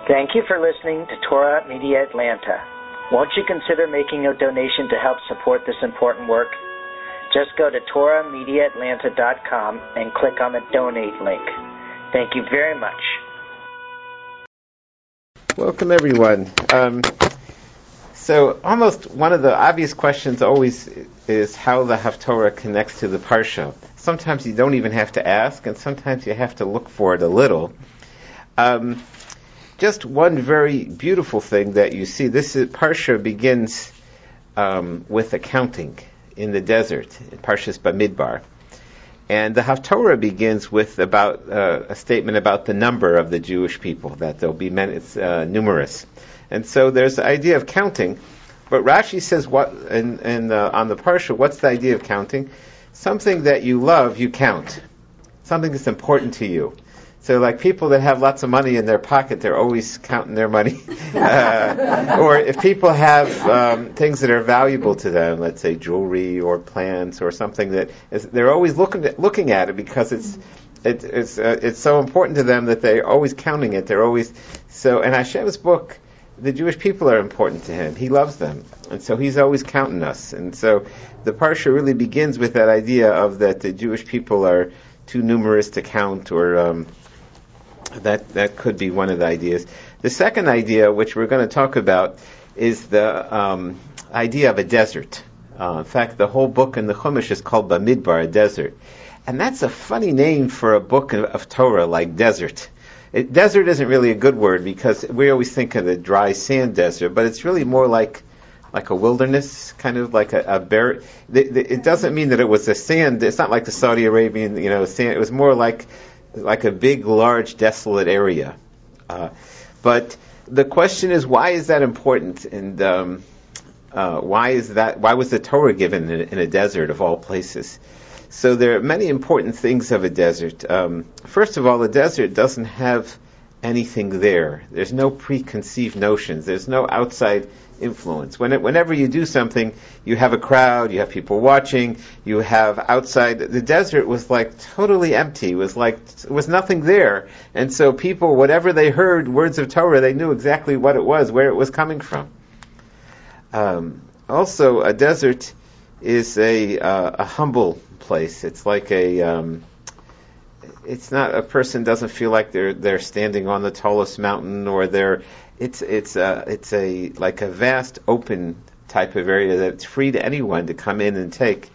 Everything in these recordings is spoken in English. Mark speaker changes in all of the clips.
Speaker 1: Thank you for listening to Torah Media Atlanta. Won't you consider making a donation to help support this important work? Just go to TorahMediaAtlanta.com and click on the donate link. Thank you very much.
Speaker 2: Welcome, everyone. So almost one of the obvious questions always is how the Haftorah connects to the Parsha. Sometimes you don't even have to ask, and sometimes you have to look for it a little. Just one very beautiful thing that you see, Parsha begins with accounting in the desert, Parshas Bamidbar. And the Haftorah begins with about a statement about the number of the Jewish people, that there'll be it's numerous. And so there's the idea of counting. But Rashi says on the Parsha, what's the idea of counting? Something that you love, you count. Something that's important to you. So like people that have lots of money in their pocket, they're always counting their money. Or if people have things that are valuable to them, let's say jewelry or plants or something they're always looking at it because it's so important to them that they're always counting it. They're always so. In Hashem's book, the Jewish people are important to Him. He loves them, and so He's always counting us. And so the Parsha really begins with that idea of that the Jewish people are too numerous to count, or that could be one of the ideas. The second idea, which we're going to talk about, is the idea of a desert. In fact, the whole book in the Chumash is called Bamidbar, a desert. And that's a funny name for a book of Torah, like desert. Desert isn't really a good word because we always think of the dry sand desert, but it's really more like a wilderness, kind of like a bare. It doesn't mean that it was a sand. It's not like the Saudi Arabian, sand. It was more like a big, large, desolate area. But the question is, why is that important? And why is that? Why was the Torah given in a desert of all places? So there are many important things of a desert. First of all, the desert doesn't have anything there. There's no preconceived notions. There's no outside influence. Whenever you do something, you have a crowd, you have people watching, you have outside. The desert was like totally empty. It was nothing there. And so people, whatever they heard, words of Torah, they knew exactly what it was, where it was coming from. Also, a desert is a humble place. It's like it's not, a person doesn't feel like they're standing on the tallest mountain, or it's like a vast open type of area that's free to anyone to come in and take.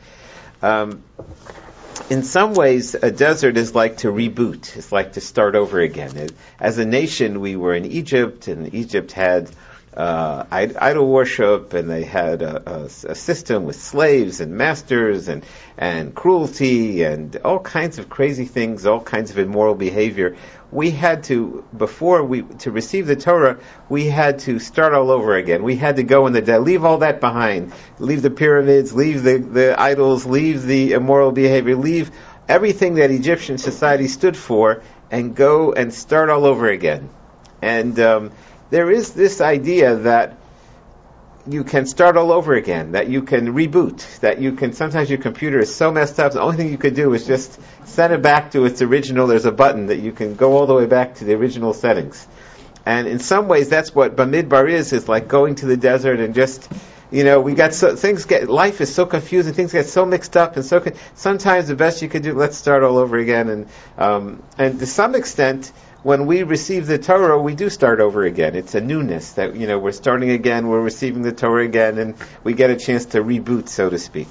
Speaker 2: In some ways, a desert is like to reboot. It's like to start over again. As a nation, we were in Egypt, and Egypt had idol worship, and they had a system with slaves and masters and cruelty and all kinds of crazy things, all kinds of immoral behavior. We had to, to receive the Torah, we had to start all over again. We had to go in the dead, leave all that behind, leave the pyramids, leave the idols, leave the immoral behavior, leave everything that Egyptian society stood for, and go and start all over again. And there is this idea that you can start all over again, that you can reboot, that you can, sometimes your computer is so messed up, the only thing you could do is just send it back to its original. There's a button that you can go all the way back to the original settings. And in some ways, that's what Bamidbar is like going to the desert and just, life is so confusing, things get so mixed up, and sometimes the best you could do, let's start all over again. And to some extent, when we receive the Torah, we do start over again. It's a newness that, we're starting again, we're receiving the Torah again, and we get a chance to reboot, so to speak.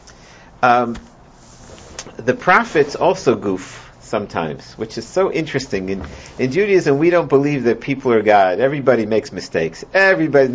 Speaker 2: The prophets also goof sometimes, which is so interesting. In Judaism, we don't believe that people are God. Everybody makes mistakes. There's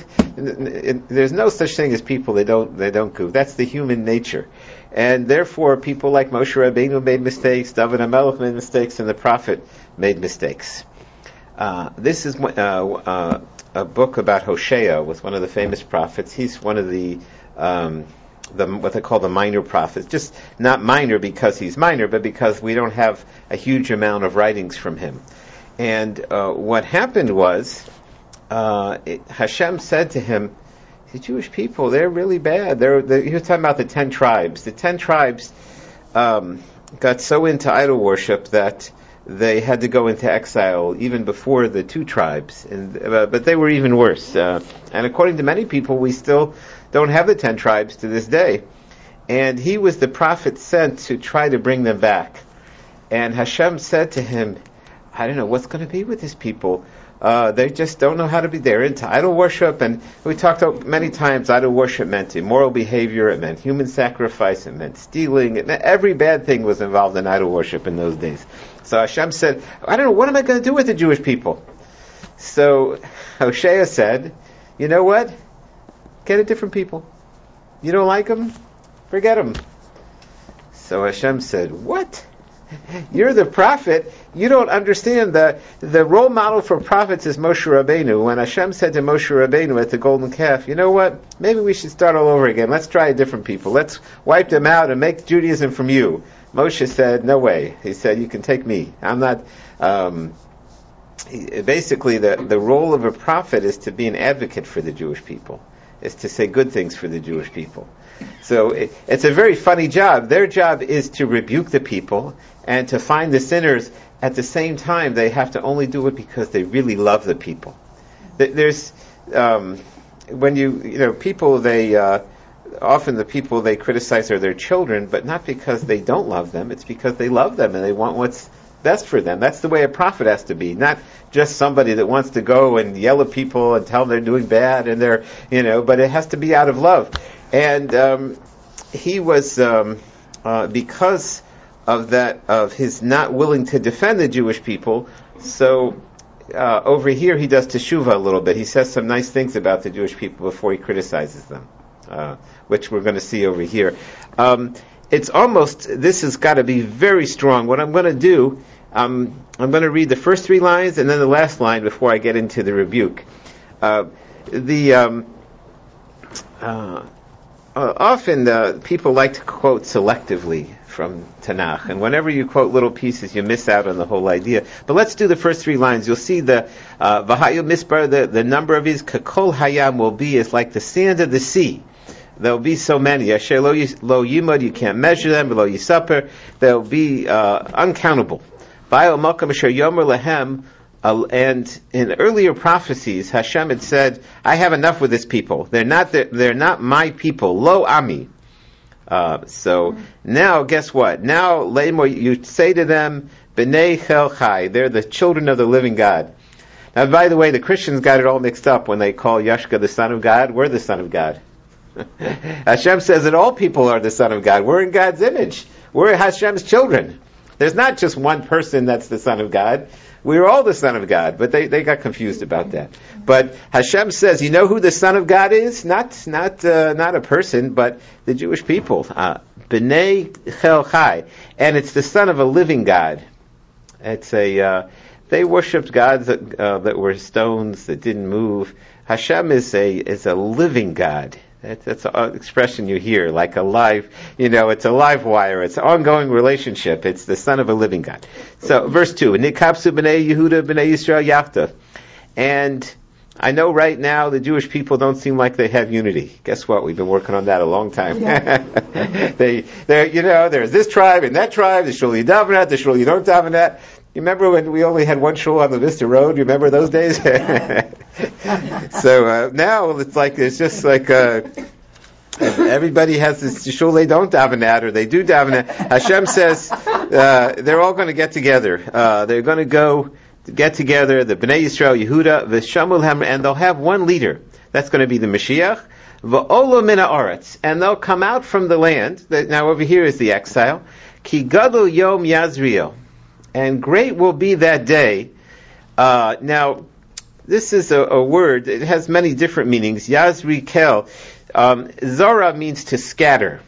Speaker 2: no such thing as people that don't goof. That's the human nature. And therefore, people like Moshe Rabbeinu made mistakes, David HaMelech made mistakes, and the prophet made mistakes. This is a book about Hosea, was one of the famous prophets. He's one of the what they call the minor prophets. Just not minor because he's minor, but because we don't have a huge amount of writings from him. And what happened was, Hashem said to him, the Jewish people, they're really bad. He was talking about the 10 tribes. The 10 tribes got so into idol worship that they had to go into exile even before the 2 tribes, but they were even worse. And according to many people, we still don't have the 10 tribes to this day. And he was the prophet sent to try to bring them back. And Hashem said to him, I don't know what's going to be with these people. They just don't know how to be. They're into idol worship, and we talked about many times idol worship meant immoral behavior, it meant human sacrifice, it meant stealing, it meant every bad thing was involved in idol worship in those days. So Hashem said, I don't know, what am I going to do with the Jewish people? So Hosea said, you know what? Get a different people. You don't like them? Forget them. So Hashem said, what? You're the prophet. You don't understand the role model for prophets is Moshe Rabbeinu. When Hashem said to Moshe Rabbeinu at the golden calf, you know what? Maybe we should start all over again. Let's try different people. Let's wipe them out and make Judaism from you. Moshe said, no way. He said, you can take me. I'm not... basically, the role of a prophet is to be an advocate for the Jewish people. Is to say good things for the Jewish people. So it's a very funny job. Their job is to rebuke the people and to find the sinners. At the same time, they have to only do it because they really love the people. There's when people, they often the people they criticize are their children, but not because they don't love them. It's because they love them and they want what's best for them. That's the way a prophet has to be, not just somebody that wants to go and yell at people and tell them they're doing bad and they're, but it has to be out of love. And he was, because of that, of his not willing to defend the Jewish people, so over here he does teshuvah a little bit. He says some nice things about the Jewish people before he criticizes them, which we're going to see over here. It's almost, this has got to be very strong. What I'm going to do, I'm going to read the first 3 lines and then the last line before I get into the rebuke. Often people like to quote selectively from Tanakh, and whenever you quote little pieces, you miss out on the whole idea. But let's do the first 3 lines. You'll see the Vahayu Misbar, the number of his Kakol Hayam will be is like the sand of the sea. There'll be so many. Asher lo yimod, you can't measure them. Lo yisaper, they'll be uncountable. Ba'al malkam asher yomer lehem. And in earlier prophecies, Hashem had said, I have enough with this people. They're not my people. Lo ami. So now, guess what? Now, you say to them, B'nei Chel Chai. They're the children of the living God. Now, by the way, the Christians got it all mixed up when they call Yashka the son of God. We're the son of God. Hashem says that all people are the son of God. We're in God's image. We're Hashem's children. There's not just one person that's the son of God. We're all the son of God, but they got confused about that. But Hashem says, you know who the son of God is? Not a person, but the Jewish people. B'nei Chel Chai. And it's the son of a living God. It's they worshipped gods that were stones, that didn't move. Hashem is a living God. That's an expression you hear, like a live, it's a live wire. It's an ongoing relationship. It's the son of a living God. So, verse 2, Nikapsu b'nei Yehuda b'nei Yisrael yachta. And I know right now the Jewish people don't seem like they have unity. Guess what? We've been working on that a long time. Yeah. There's this tribe and that tribe, the shul you daven at, the shul you don't daven at. You remember when we only had one shul on the Vista Road? You remember those days? So now it's just like everybody has this shul they don't daven at or they do daven at. Hashem says they're all going to get together. They're going to go get together, the Bnei Yisrael, Yehuda, V'shamul Hem, and they'll have one leader. That's going to be the Mashiach. V'olo min ha'aretz, and they'll come out from the land. Now over here is the exile. Ki gadol yom Yazriel. And great will be that day. Now, this is a word. It has many different meanings. Yazrikel. Zara means to scatter.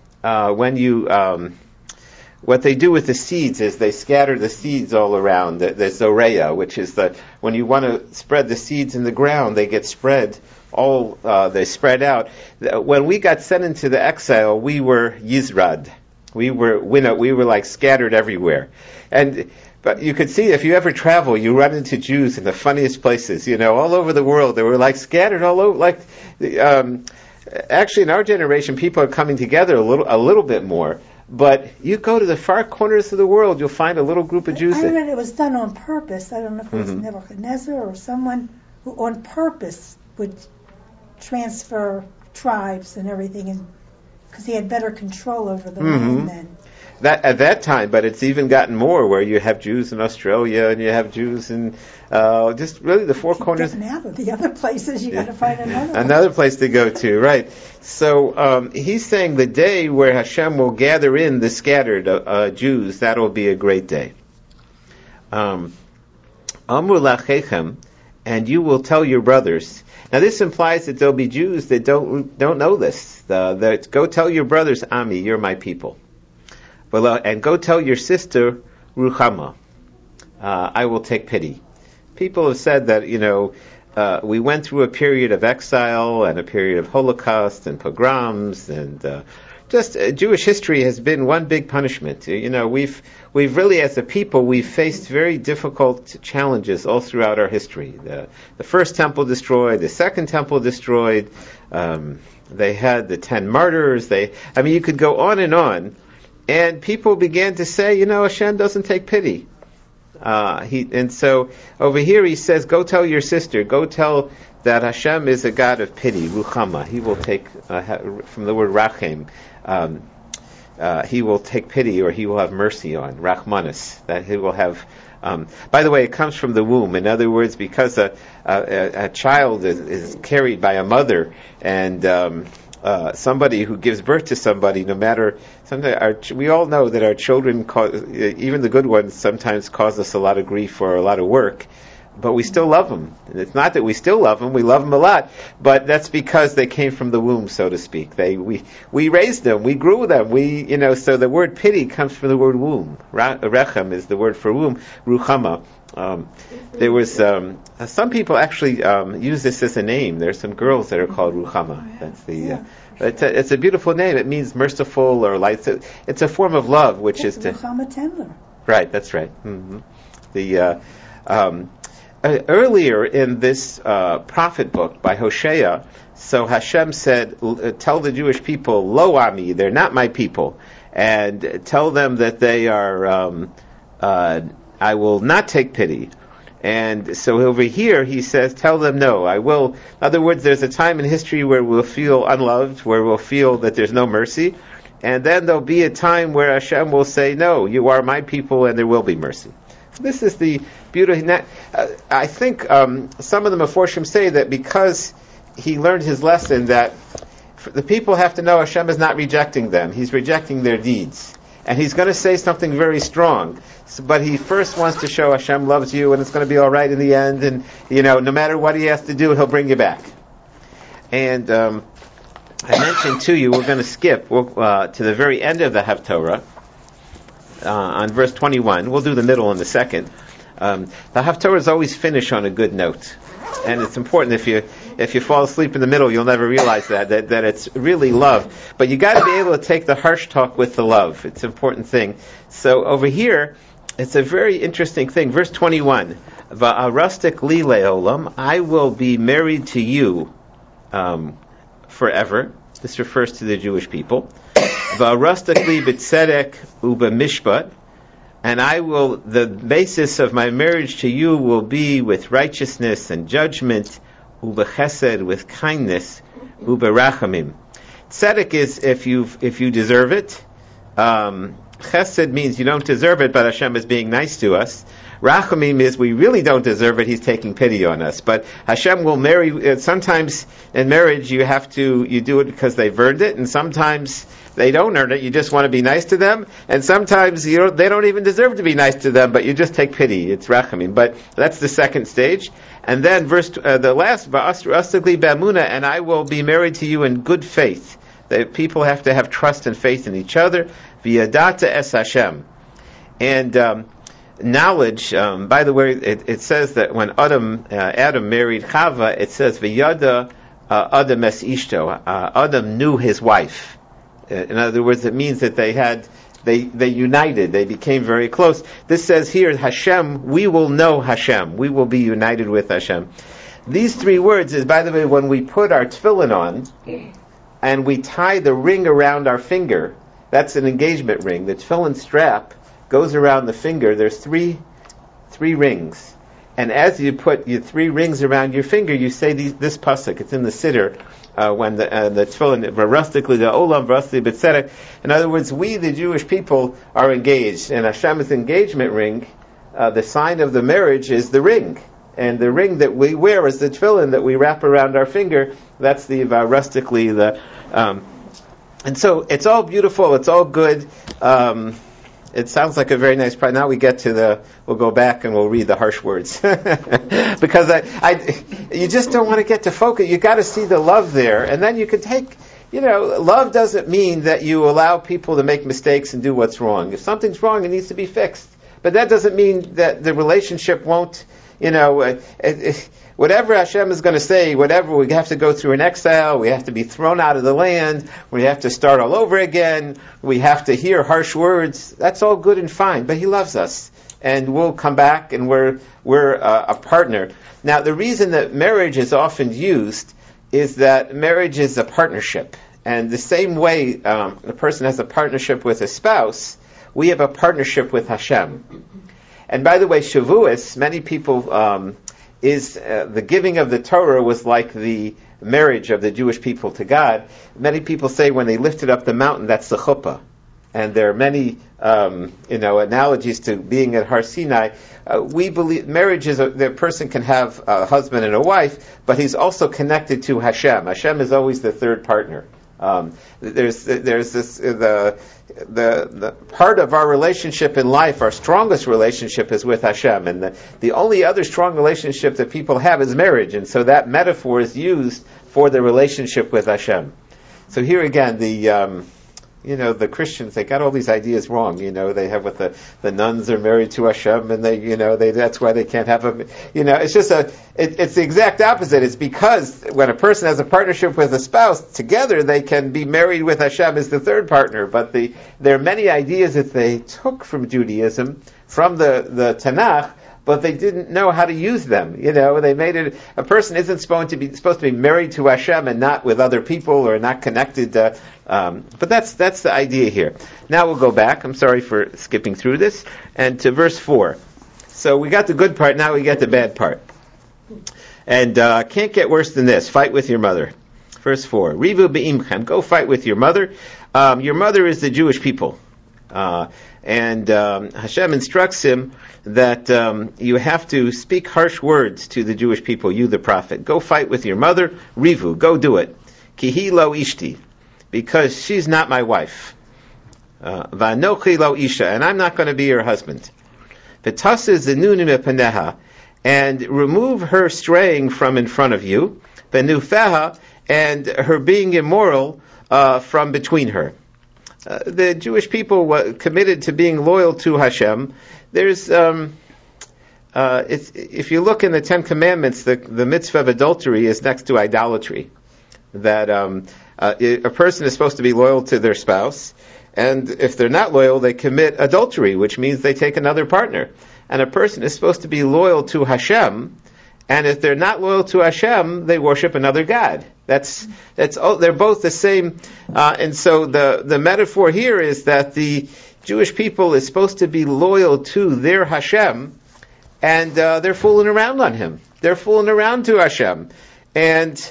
Speaker 2: What they do with the seeds is they scatter the seeds all around. The zoreya, which is when you want to spread the seeds in the ground, they get spread. They spread out. When we got sent into the exile, we were Yizrad. We were like scattered everywhere. But you could see if you ever travel, you run into Jews in the funniest places, all over the world. They were like scattered all over, actually in our generation, people are coming together a little bit more. But you go to the far corners of the world, you'll find a little group of Jews.
Speaker 3: I read it was done on purpose. I don't know if it was Nebuchadnezzar or someone who on purpose would transfer tribes and everything, because he had better control over the land then.
Speaker 2: That at that time, but it's even gotten more where you have Jews in Australia and you have Jews in just really the four corners.
Speaker 3: Now the other places you got to find
Speaker 2: another place to go to, right? So he's saying the day where Hashem will gather in the scattered Jews, that'll be a great day. Amru lachechem, and you will tell your brothers. Now this implies that there'll be Jews that don't know this. That go tell your brothers, Ami, you're my people. And go tell your sister, Ruchama, I will take pity. People have said that, we went through a period of exile and a period of Holocaust and pogroms and Jewish history has been one big punishment. We've really, as a people, we've faced very difficult challenges all throughout our history. The first temple destroyed, the second temple destroyed, they had the 10 martyrs, you could go on. And people began to say, Hashem doesn't take pity. And so over here he says, go tell your sister, go tell that Hashem is a God of pity, Ruchama. He will take, from the word Rachem, he will take pity or he will have mercy on, Rachmanis, that he will have. By the way, it comes from the womb. In other words, because a child is carried by a mother and somebody who gives birth to somebody, no matter, we all know that our children, even the good ones, sometimes cause us a lot of grief or a lot of work, but we still love them. And it's not that we still love them, we love them a lot, but that's because they came from the womb, so to speak. We raised them, we grew them, so the word pity comes from the word womb. Rechem is the word for womb, Ruchama. There was some people actually use this as a name. There's some girls that are called Ruchama. That's it's a beautiful name. It means merciful or light. It's a form of love, which is to
Speaker 3: Ruchama Tendler.
Speaker 2: Right. That's right. Earlier in this prophet book by Hosea, so Hashem said, "Tell the Jewish people, Lo Ami, they're not my people, and tell them that they are." I will not take pity. And so over here he says, tell them no, I will. In other words, there's a time in history where we'll feel unloved, where we'll feel that there's no mercy. And then there'll be a time where Hashem will say, no, you are my people and there will be mercy. This is the beauty. I think some of the Meforshim say that because he learned his lesson that the people have to know Hashem is not rejecting them. He's rejecting their deeds. And he's going to say something very strong. But he first wants to show Hashem loves you and it's going to be all right in the end. And, no matter what he has to do, he'll bring you back. And I mentioned to you, we're going to skip to the very end of the Haftorah on verse 21. We'll do the middle in a second. The Haftorahs always finish on a good note. And it's important if you fall asleep in the middle, you'll never realize that it's really love. But you got to be able to take the harsh talk with the love. It's an important thing. So over here, it's a very interesting thing. Verse 21, Va'arastik li le'olam, I will be married to you forever. This refers to the Jewish people. Va'arastik li b'tzedek u'b'mishpat, and the basis of my marriage to you will be with righteousness and judgment, u'b'chesed, with kindness, u'b'rachamim. Tzedek is if you deserve it. Chesed means you don't deserve it, but Hashem is being nice to us. Rachamim is we really don't deserve it, He's taking pity on us. But Hashem will marry, sometimes in marriage you do it because they've earned it, and sometimes they don't earn it, you just want to be nice to them, and sometimes they don't even deserve to be nice to them, but you just take pity. It's Rachamim. But that's the second stage. And then the last, Va'astigli b'amuna, and I will be married to you in good faith. That people have to have trust and faith in each other. V'yadata es Hashem. And knowledge, by the way, it says that when Adam married Chava, it says V'yada Adam es ishto. Adam knew his wife. In other words, it means that they united, they became very close. This says here, Hashem, we will know Hashem. We will be united with Hashem. These three words is, by the way, when we put our tefillin on, and we tie the ring around our finger, That's an engagement ring. The tefillin strap goes around the finger. There's three rings. And as you put your 3 rings around your finger, you say this pasuk. It's in the Siddur, when the tefillin, Varastikli, the Olam, Varastikli, B'tzedek. In other words, we, the Jewish people, are engaged. And Hashem's engagement ring, the sign of the marriage is the ring. And the ring that we wear is the tefillin that we wrap around our finger. That's the Varastikli, and so it's all beautiful, it's all good. It sounds like a very nice part. Now we get to we'll go back and we'll read the harsh words. Because you just don't want to get to focus. You got to see the love there. And then you can take, love doesn't mean that you allow people to make mistakes and do what's wrong. If something's wrong, it needs to be fixed. But that doesn't mean that the relationship won't, whatever Hashem is going to say, whatever, we have to go through an exile, we have to be thrown out of the land, we have to start all over again, we have to hear harsh words. That's all good and fine, but He loves us. And we'll come back and we're a partner. Now, the reason that marriage is often used is that marriage is a partnership. And the same way a person has a partnership with a spouse, we have a partnership with Hashem. And by the way, Shavuos, many people, the giving of the Torah was like the marriage of the Jewish people to God. Many people say when they lifted up the mountain, that's the chuppah. And there are many, analogies to being at Har Sinai. We believe marriage is the person can have a husband and a wife, but he's also connected to Hashem. Hashem is always the third partner. There's this the part of our relationship in life, our strongest relationship is with Hashem, and the only other strong relationship that people have is marriage, and so that metaphor is used for the relationship with Hashem. So here again, the Christians, they got all these ideas wrong. They have what the nuns are married to Hashem, and they that's why they can't have it's just it's the exact opposite. It's because when a person has a partnership with a spouse, together they can be married with Hashem as the third partner. But there are many ideas that they took from Judaism, from the Tanakh, but they didn't know how to use them. They made it, a person isn't supposed to be married to Hashem and not with other people or not connected. But that's the idea here. Now we'll go back. I'm sorry for skipping through this. And to verse 4. So we got the good part, now we get the bad part. And can't get worse than this. Fight with your mother. Verse 4. Rivu be'imchem. Go fight with your mother. Your mother is the Jewish people. And Hashem instructs him that you have to speak harsh words to the Jewish people, you the prophet. Go fight with your mother. Rivu. Go do it. Kihi lo ishti. Because she's not my wife. Va'anochi lo isha. And I'm not going to be your husband. V'tasa zenunu mepaneha. And remove her straying from in front of you. V'nufeha. And her being immoral from between her. The Jewish people were committed to being loyal to Hashem. There's, if you look in the 10 Commandments, the mitzvah of adultery is next to idolatry. That a person is supposed to be loyal to their spouse, and if they're not loyal, they commit adultery, which means they take another partner. And a person is supposed to be loyal to Hashem, and if they're not loyal to Hashem, they worship another god. That's they're both the same. And so the metaphor here is that the Jewish people is supposed to be loyal to their Hashem, and they're fooling around on Him. They're fooling around to Hashem. And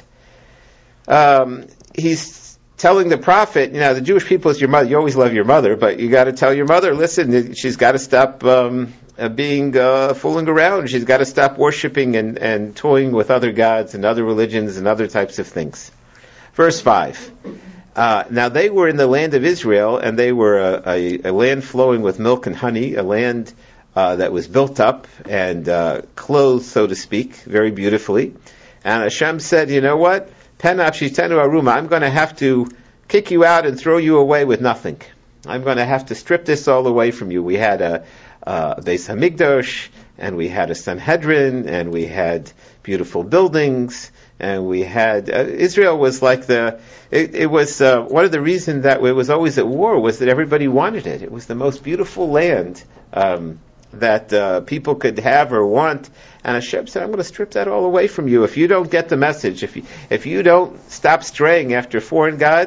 Speaker 2: he's telling the prophet, the Jewish people is your mother. You always love your mother, but you got to tell your mother, listen, she's got to stop being fooling around. She's got to stop worshiping and toying with other gods and other religions and other types of things. Verse 5. Now they were in the land of Israel, and they were a land flowing with milk and honey, a land that was built up and clothed, so to speak, very beautifully. And Hashem said, you know what? Penaf shitenu aruma. I'm going to have to kick you out and throw you away with nothing. I'm going to have to strip this all away from you. We had a Beis Hamikdash, and we had a Sanhedrin, and we had beautiful buildings, and we had Israel was like it was one of the reasons that it was always at war was that everybody wanted it. It was the most beautiful land that people could have or want. And Hashem said, I'm going to strip that all away from you. If you don't get the message, if you don't stop straying after foreign gods,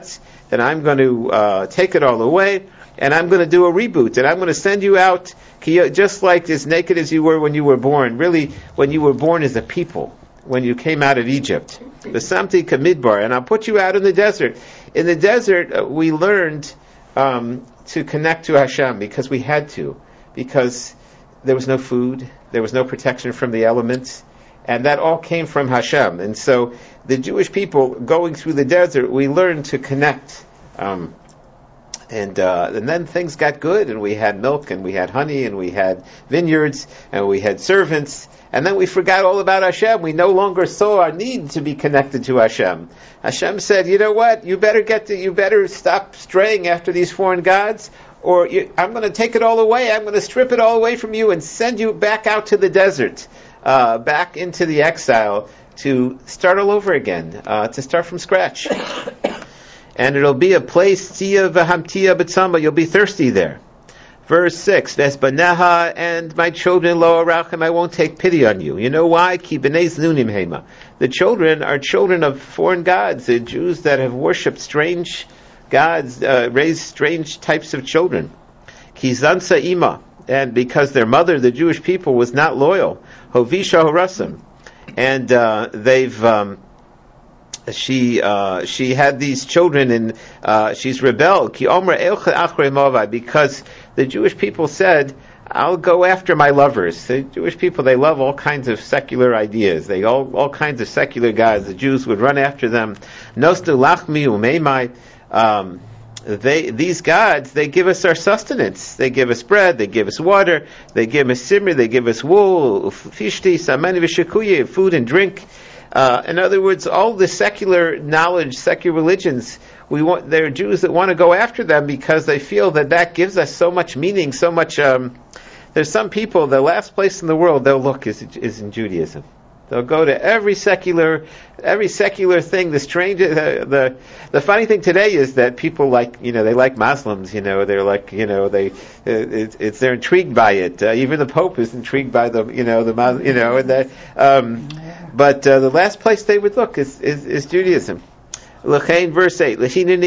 Speaker 2: and I'm going to take it all away, and I'm going to do a reboot, and I'm going to send you out just like as naked as you were when you were born. Really, when you were born as a people, when you came out of Egypt. The Samti Kamidbar, and I'll put you out in the desert. In the desert, we learned to connect to Hashem because we had to, because there was no food, there was no protection from the elements, and that all came from Hashem. And so the Jewish people going through the desert, we learned to connect. And then things got good, and we had milk, and we had honey, and we had vineyards, and we had servants, and then we forgot all about Hashem. We no longer saw our need to be connected to Hashem. Hashem said, you know what, you better stop straying after these foreign gods, or I'm going to take it all away, I'm going to strip it all away from you and send you back out to the desert, back into the exile, to start all over again, to start from scratch. And it'll be a place, tia v'hamtia b'tzama, you'll be thirsty there. Verse 6, Vesbaneha, and my children, lo arachim, I won't take pity on you. You know why? Ki b'nei znunim hema. The children are children of foreign gods, the Jews that have worshipped strange gods, raised strange types of children. Ki zansa ima, and because their mother, the Jewish people, was not loyal. Hovisha horasim. And she had these children, and she's rebelled. Ki omra elcha achrei Moavai, because the Jewish people said, I'll go after my lovers. The Jewish people, they love all kinds of secular ideas. They all kinds of secular gods. The Jews would run after them. Nostu lachmi umeimai. These gods, they give us our sustenance. They give us bread, they give us water, they give us simri, they give us wool, fishti, samani v'shikuye, food and drink. In other words, all the secular knowledge, secular religions, there are Jews that want to go after them because they feel that gives us so much meaning, so much. There's some people, the last place in the world they'll look is in Judaism. They'll go to every secular thing. The strange, the funny thing today is that people they like Muslims. They're like, they're intrigued by it. Even the Pope is intrigued by the but the last place they would look is Judaism. L'chein, verse 8.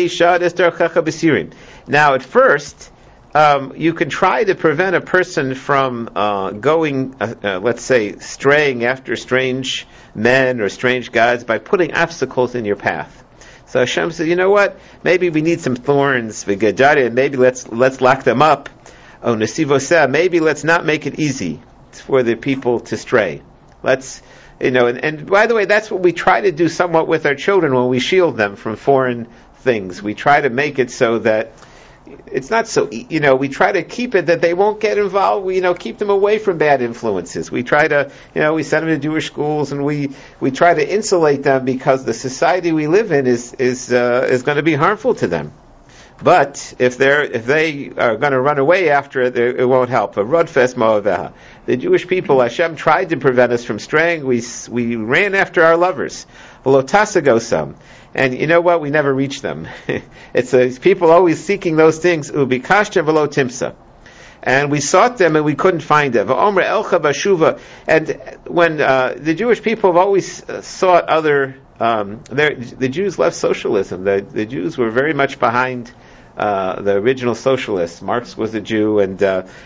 Speaker 2: Now, at first, you can try to prevent a person from going, let's say, straying after strange men or strange gods by putting obstacles in your path. So Hashem said, you know what? Maybe we need some thorns, and maybe let's lock them up. Oh, nesivoseh, maybe let's not make it easy for the people to stray. And by the way, that's what we try to do somewhat with our children when we shield them from foreign things. We try to make it so that it's not so, we try to keep it that they won't get involved. We, keep them away from bad influences. We try to, we send them to Jewish schools, and we try to insulate them because the society we live in is going to be harmful to them. But if they are going to run away after it, it won't help. Rodfes Moaveha. The Jewish people, Hashem tried to prevent us from straying. We ran after our lovers. Velotasagosam. And you know what? We never reached them. It's people always seeking those things. Ubikashta velo timsa. And we sought them and we couldn't find them. V'omra elcha bashuva. And when the Jewish people have always sought other. The Jews left socialism. The Jews were very much behind the original socialists. Marx was a Jew, and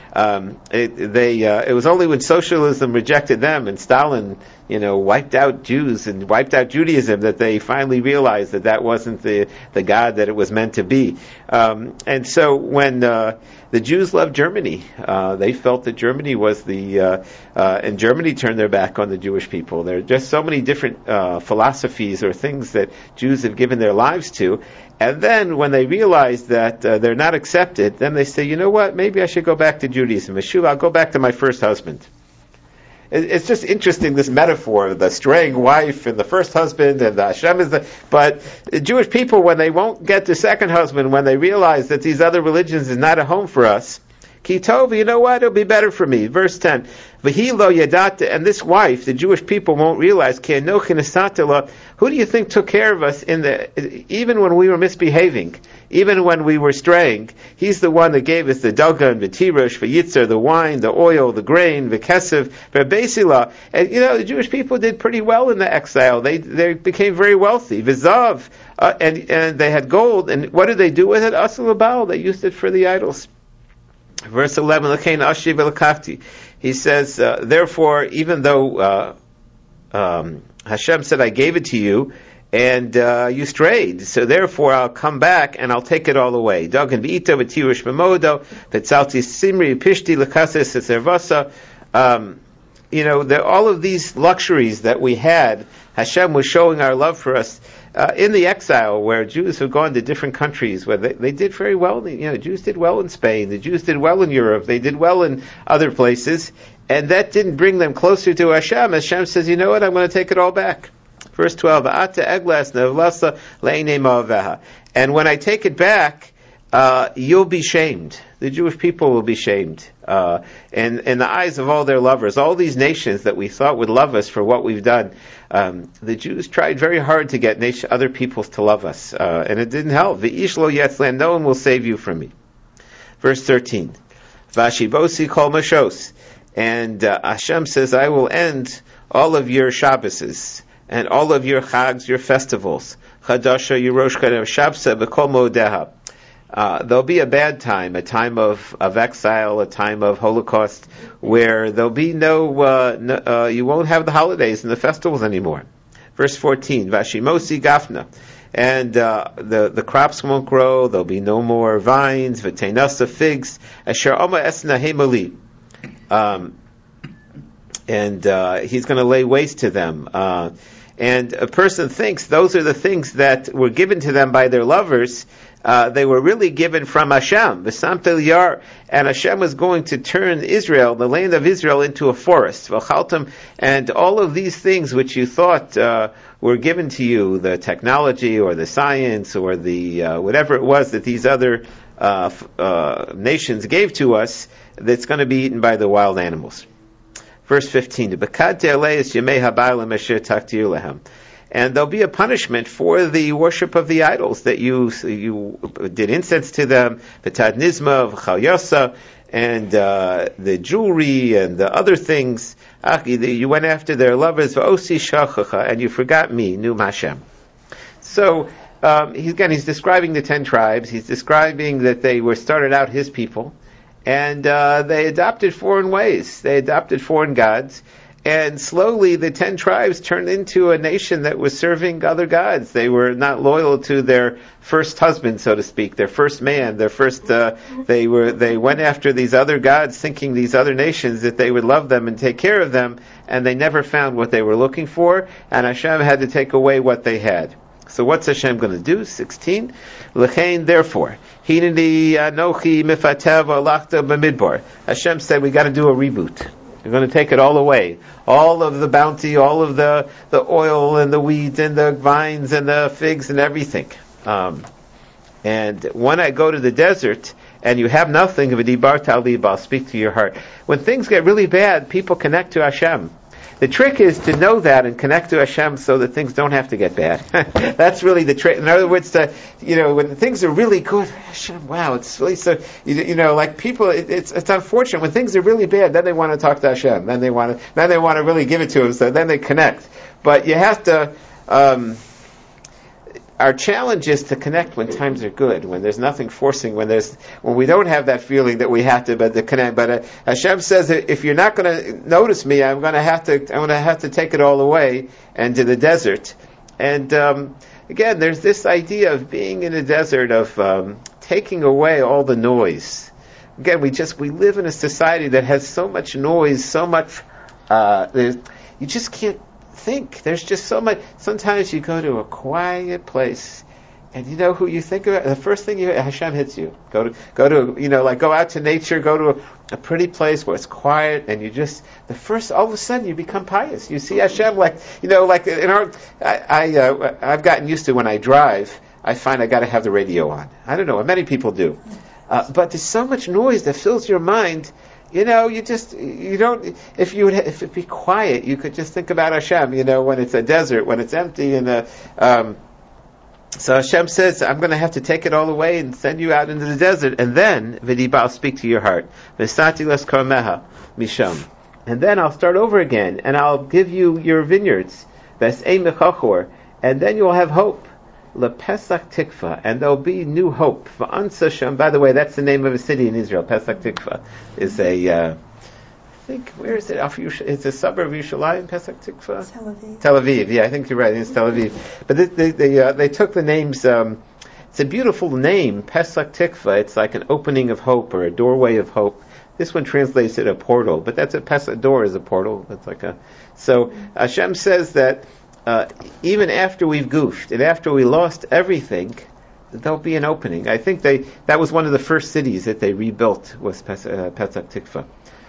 Speaker 2: it was only when socialism rejected them and Stalin, wiped out Jews and wiped out Judaism that they finally realized that wasn't the God that it was meant to be. And so when the Jews loved Germany, they felt that Germany was and Germany turned their back on the Jewish people. There are just so many different philosophies or things that Jews have given their lives to. And then when they realize that they're not accepted, then they say, you know what, maybe I should go back to Judaism. I'll go back to my first husband. It's just interesting, this metaphor, the straying wife and the first husband and the Hashem but the Jewish people, when they won't get the second husband, when they realize that these other religions is not a home for us, Ki tov, you know what? It'll be better for me. Verse 10. V'hi lo yadata, and this wife, the Jewish people won't realize, ki anochi nesata lo, who do you think took care of us even when we were misbehaving, even when we were straying? He's the one that gave us the dagan, the tirush, the yitzar, the wine, the oil, the grain, the kesef, the besila. And the Jewish people did pretty well in the exile. They became very wealthy. Vizav, and they had gold. And what did they do with it? Asal Baal. They used it for the idols. Verse 11, L'chein ashi v'lekachti. He says, therefore, even though Hashem said, I gave it to you, and you strayed, so therefore I'll come back and I'll take it all away. Dagan v'ita v'tirush v'modo v'tzalti simri pishti l'kases eservasa. All of these luxuries that we had, Hashem was showing our love for us in the exile, where Jews have gone to different countries, where they did very well. Jews did well in Spain, the Jews did well in Europe, they did well in other places, and that didn't bring them closer to Hashem. Hashem says, you know what, I'm going to take it all back. Verse 12, and when I take it back, you'll be shamed. The Jewish people will be shamed. In the eyes of all their lovers, all these nations that we thought would love us for what we've done, the Jews tried very hard to get other peoples to love us, and it didn't help. V'ish lo yetzlan, no one will save you from me. Verse 13, Vashibosi kol mashos, and Hashem says, I will end all of your Shabbases, and all of your Chags, your festivals. Chadasha, Yerosh Kadev, Shabsa, B'kol Modeha. There'll be a bad time, a time of exile, a time of Holocaust, where there'll be you won't have the holidays and the festivals anymore. Verse 14, Vashimosi Gafna, and the crops won't grow, there'll be no more vines, V'teinasa figs, Asher Oma Esna Hemali, and he's going to lay waste to them. And a person thinks those are the things that were given to them by their lovers. They were really given from Hashem, V'samtel Yar, and Hashem was going to turn Israel, the land of Israel, into a forest. V'chaltam, and all of these things which you thought were given to you, the technology or the science or the whatever it was that these other nations gave to us, that's going to be eaten by the wild animals. Verse 15, and there'll be a punishment for the worship of the idols, that you did incense to them, the tadnizma, v'chalyasa, and the jewelry and the other things. You went after their lovers, v'osi shachacha, and you forgot me, Num Hashem. So he's describing the 10 tribes. He's describing that they were started out his people. And they adopted foreign ways. They adopted foreign gods. And slowly the 10 tribes turned into a nation that was serving other gods. They were not loyal to their first husband, so to speak, their first man, their first, they went after these other gods, thinking these other nations that they would love them and take care of them, and they never found what they were looking for, and Hashem had to take away what they had. So what's Hashem going to do? 16. L'chein, therefore, hineni anochi mifatev alachta b'midbar. Hashem said, we got to do a reboot. We're going to take it all away. All of the bounty, all of the oil and the weeds and the vines and the figs and everything. And when I go to the desert and you have nothing, I'll speak to your heart. When things get really bad, people connect to Hashem. The trick is to know that and connect to Hashem so that things don't have to get bad. That's really the trick. In other words, when things are really good, Hashem, wow, it's really so, like people, it's unfortunate. When things are really bad, then they want to talk to Hashem. Then they want to really give it to Him, so then they connect. But you have to, our challenge is to connect when times are good, when there's nothing forcing, when we don't have that feeling that we have to connect. But Hashem says that if you're not going to notice me, I'm going to have to take it all away and to the desert. And again, there's this idea of being in a desert, of taking away all the noise. Again, we live in a society that has so much noise, so much. You just can't think. There's just so much. Sometimes you go to a quiet place, and you know who you think about. The first thing Hashem hits you. Go out to nature. Go to a pretty place where it's quiet, and all of a sudden you become pious. You see Hashem, I've gotten used to when I drive. I find I got to have the radio on. I don't know. Many people do. But there's so much noise that fills your mind. You don't, if it'd be quiet, you could just think about Hashem, when it's a desert, when it's empty, so Hashem says, I'm going to have to take it all away and send you out into the desert, and then, V'diba, I'll speak to your heart. V'sati les karmeha misham. And then I'll start over again, and I'll give you your vineyards. V'es'ei mechachor. And then you'll have hope. LePesach Tikva, and there'll be new hope. V'ansa Shem. By the way, that's the name of a city in Israel. Pesach Tikva is I think, where is it? It's a suburb of Yerushalayim, Pesach Tikva? Tel Aviv, yeah, I think you're right, it's Tel Aviv. But they took the names, it's a beautiful name, Pesach Tikva. It's like an opening of hope, or a doorway of hope. This one translates it a portal, but that's a Pesach door is a portal. That's like so Hashem says that even after we've goofed, and after we lost everything, there'll be an opening. I think that was one of the first cities that they rebuilt, was Pesach Tikva.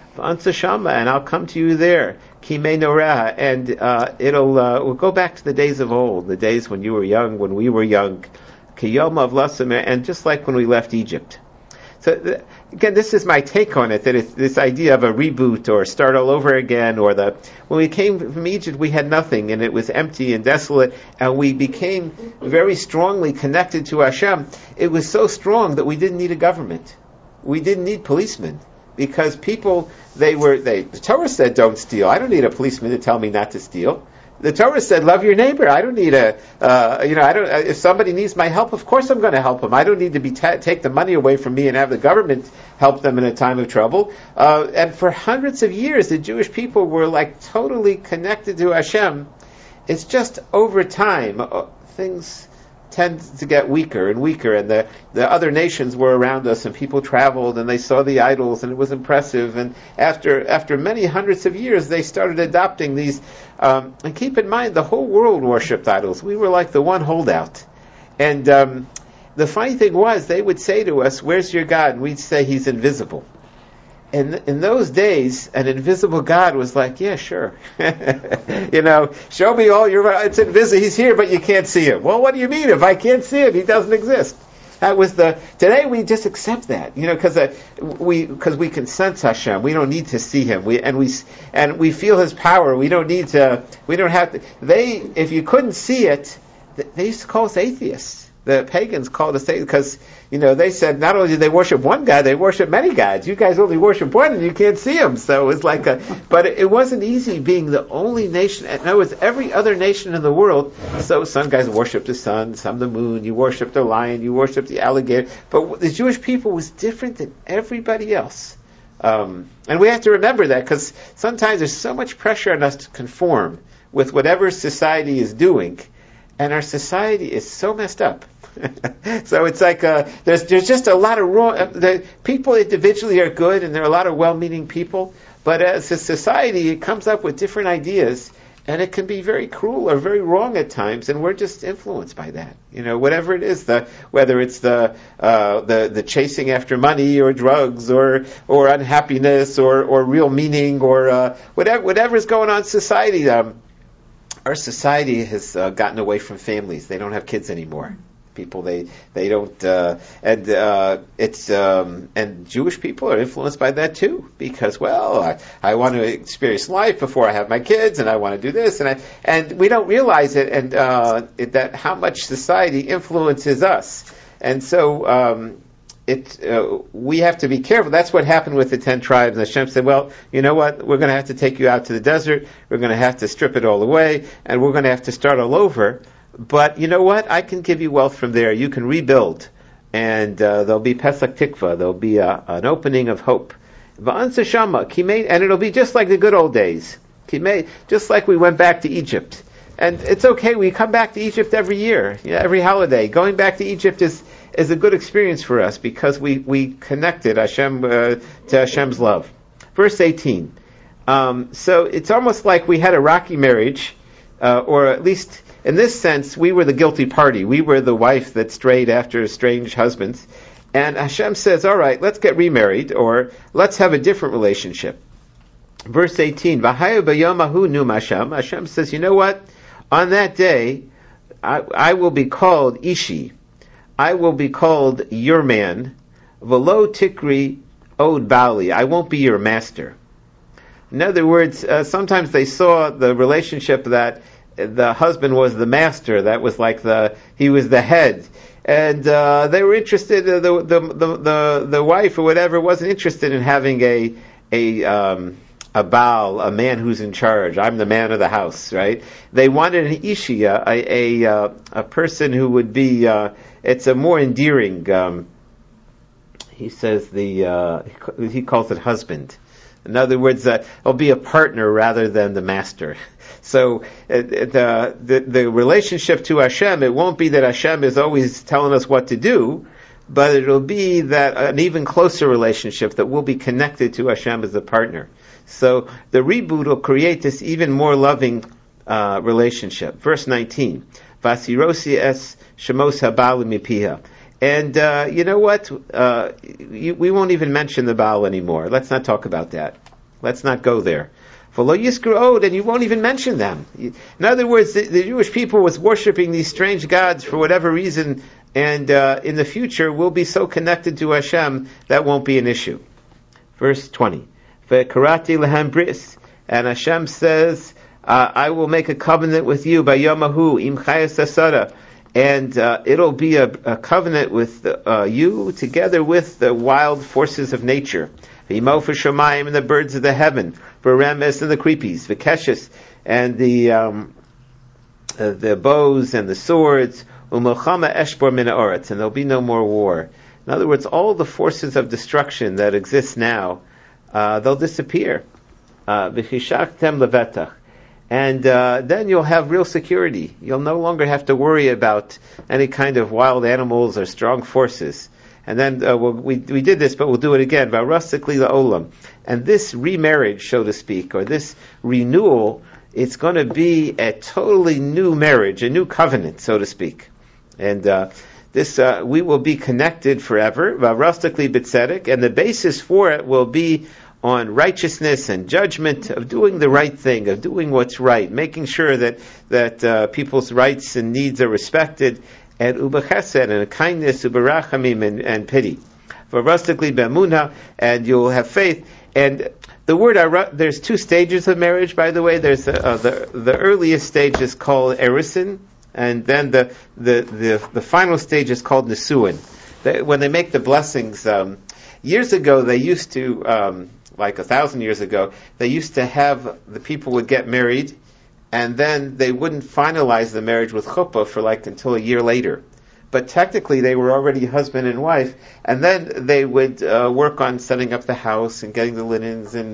Speaker 2: And I'll come to you there, Kimei Norah, and we'll go back to the days of old, the days when you were young, when we were young, Kiyom of Lasamer, and just like when we left Egypt. So again, this is my take on it, that it's this idea of a reboot or start all over again, or when we came from Egypt, we had nothing, and it was empty and desolate, and we became very strongly connected to Hashem. It was so strong that we didn't need a government. We didn't need policemen. Because people, the Torah said don't steal. I don't need a policeman to tell me not to steal. The Torah said love your neighbor. I don't need if somebody needs my help, of course I'm going to help them. I don't need to take the money away from me and have the government help them in a time of trouble. And for hundreds of years, the Jewish people were like totally connected to Hashem. It's just over time, things tend to get weaker and weaker, and the other nations were around us, and people traveled and they saw the idols, and it was impressive, and after many hundreds of years they started adopting these, and keep in mind the whole world worshipped idols. We were like the one holdout, and the funny thing was, they would say to us, where's your God? And we'd say he's invisible. And in those days, an invisible God was like, yeah, sure. Show me all it's invisible. He's here, but you can't see him. Well, what do you mean? If I can't see him, he doesn't exist. That was today we just accept that, because we can sense Hashem. We don't need to see him. We feel his power. We don't have to, if you couldn't see it, they used to call us atheists. The pagans called us because, they said not only did they worship one God, they worship many gods. You guys only worship one and you can't see him. So it was like but it wasn't easy being the only nation. In other words, every other nation in the world, so some guys worship the sun, some the moon, you worship the lion, you worship the alligator. But the Jewish people was different than everybody else. And we have to remember that, because sometimes there's so much pressure on us to conform with whatever society is doing. And our society is so messed up. So it's like there's just a lot of wrong. The people individually are good, and there are a lot of well-meaning people. But as a society, it comes up with different ideas, and it can be very cruel or very wrong at times. And we're just influenced by that. Whatever it is, whether it's the chasing after money or drugs or unhappiness or real meaning or whatever is going on in society. Our society has gotten away from families. They don't have kids anymore. People they don't and Jewish people are influenced by that too, because I want to experience life before I have my kids, and I want to do this, and we don't realize it, and that how much society influences us, and so we have to be careful. That's what happened with the 10 tribes. And Hashem said, well, you know what? We're going to have to take you out to the desert. We're going to have to strip it all away, and we're going to have to start all over. But you know what? I can give you wealth from there. You can rebuild, and there'll be Pesach Tikva. There'll be an opening of hope. V'ansa Shama, and it'll be just like the good old days. Just like we went back to Egypt. And it's okay. We come back to Egypt every year, every holiday. Going back to Egypt is a good experience for us, because we connected Hashem to Hashem's love. Verse 18. So it's almost like we had a rocky marriage, or at least in this sense, we were the guilty party. We were the wife that strayed after strange husbands. And Hashem says, all right, let's get remarried, or let's have a different relationship. Verse 18. V'hayu b'yomahu num Hashem. Hashem says, you know what? On that day, I will be called Ishi. I will be called your man. V'lo tikri od bali. I won't be your master. In other words, sometimes they saw the relationship that the husband was the master. That was like he was the head, and they were interested. The wife or whatever wasn't interested in having a Baal, a man who's in charge. I'm the man of the house, right? They wanted an Ishia, a person who would be. It's a more endearing. He says he calls it husband. In other words, it'll be a partner rather than the master. So the relationship to Hashem, it won't be that Hashem is always telling us what to do, but it'll be that an even closer relationship that we'll be connected to Hashem as a partner. So the reboot will create this even more loving relationship. Verse 19, Vasirosi es shemos habal mipiha. And you know what? We won't even mention the Baal anymore. Let's not talk about that. Let's not go there. V'lo yiskru od, and you won't even mention them. In other words, the Jewish people was worshiping these strange gods for whatever reason, and in the future will be so connected to Hashem that won't be an issue. Verse 20. V'karati lehem bris, and Hashem says, I will make a covenant with you by Yomahu im chayas asara. And it'll be a covenant with you together with the wild forces of nature. V'imo for Shemayim and the birds of the heaven, for Remes and the creepies, V'keshes and the bows and the swords, U'melchama eshbor min ha'aretz, and there'll be no more war. In other words, all the forces of destruction that exist now, they'll disappear. V'chishaktem levetach. And then you'll have real security. You'll no longer have to worry about any kind of wild animals or strong forces. And then we did this, but we'll do it again. V'arastikli la'olam. And this remarriage, so to speak, or this renewal, it's going to be a totally new marriage, a new covenant, so to speak. And this we will be connected forever. V'arastikli b'tzedek. And the basis for it will be on righteousness and judgment, of doing the right thing, of doing what's right, making sure that people's rights and needs are respected, and ubechesed, and kindness, uberachamim, and pity. V'arastikli be'emunah, and you'll have faith. And the word, there's two stages of marriage, by the way. There's the earliest stage is called erisin, and then the final stage is called nisuin. When they make the blessings, years ago they used to, like 1,000 years ago, they used to have the people would get married, and then they wouldn't finalize the marriage with chuppah for until a year later. But technically they were already husband and wife, and then they would work on setting up the house and getting the linens, and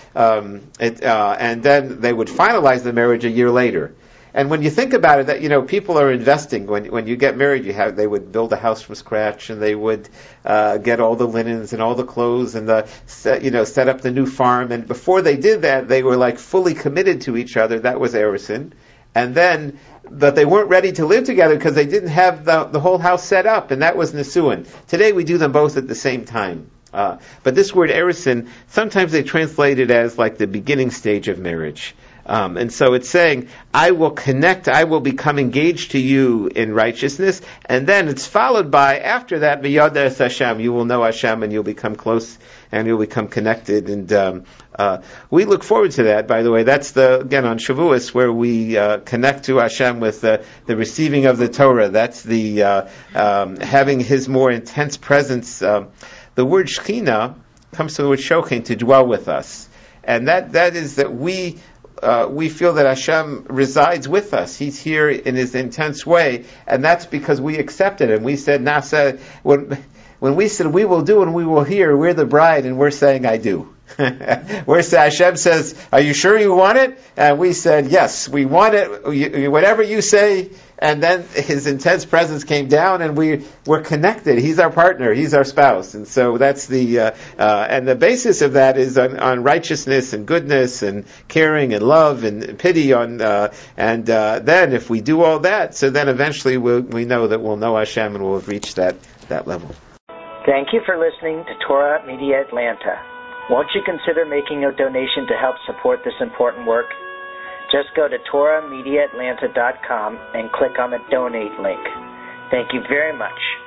Speaker 2: then they would finalize the marriage a year later. And when you think about it, that people are investing. When you get married, they would build a house from scratch, and they would get all the linens and all the clothes, and set up the new farm. And before they did that, they were fully committed to each other. That was erisin. And then, but they weren't ready to live together because they didn't have the whole house set up, and that was nisuin. Today we do them both at the same time. But this word erisin, sometimes they translate it as the beginning stage of marriage. And so it's saying, I will become engaged to you in righteousness, and then it's followed by, after that, V'yada es Hashem, you will know Hashem, and you'll become close, and you'll become connected, and we look forward to that, by the way. That's again, on Shavuos, where we connect to Hashem with the receiving of the Torah. That's the having His more intense presence. The word Shekhinah comes from the word Shochin, to dwell with us. And that is that we feel that Hashem resides with us. He's here in His intense way, and that's because we accepted Him. We said, Nasa, when we said we will do and we will hear, we're the bride, and we're saying, I do. Hashem says, are you sure you want it? And we said, yes, we want it, whatever you say. And then His intense presence came down, and we're connected. He's our partner. He's our spouse. And so that's and the basis of that is on righteousness and goodness and caring and love and pity and then if we do all that, so then eventually we know that we'll know Hashem, and we'll have reached that level.
Speaker 1: Thank you for listening to Torah Media Atlanta. Won't you consider making a donation to help support this important work? Just go to TorahMediaAtlanta.com and click on the donate link. Thank you very much.